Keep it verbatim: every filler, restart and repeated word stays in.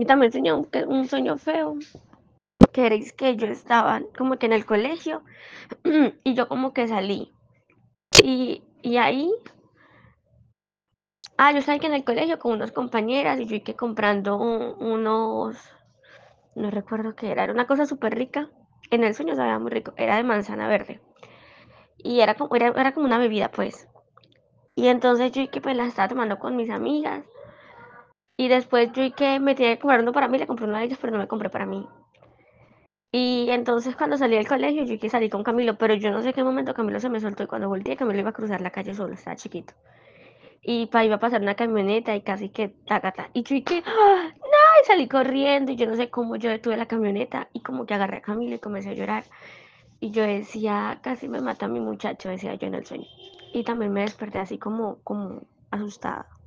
Y también soñé un, un sueño feo, que era que yo estaba como que en el colegio y yo como que salí. Y, y ahí, ah, yo estaba aquí en el colegio con unas compañeras y yo que comprando un, unos, no recuerdo qué era, era una cosa súper rica. En el sueño sabía muy rico, era de manzana verde. Y era como, era, era como una bebida, pues. Y entonces yo que pues la estaba tomando con mis amigas. Y después yo que me tenía que comprar uno para mí, le compré uno a ellos, pero no me compré para mí. Y entonces cuando salí del colegio, yo que salí con Camilo, pero yo no sé qué momento Camilo se me soltó y cuando volteé, Camilo iba a cruzar la calle solo, estaba chiquito. Y pa, iba a pasar una camioneta y casi que tacata. Y yo que, ¡ah! ¡No! Y salí corriendo y yo no sé cómo yo detuve la camioneta y como que agarré a Camilo y comencé a llorar. Y yo decía, casi me mata mi muchacho, decía yo en el sueño. Y también me desperté así como, como asustada.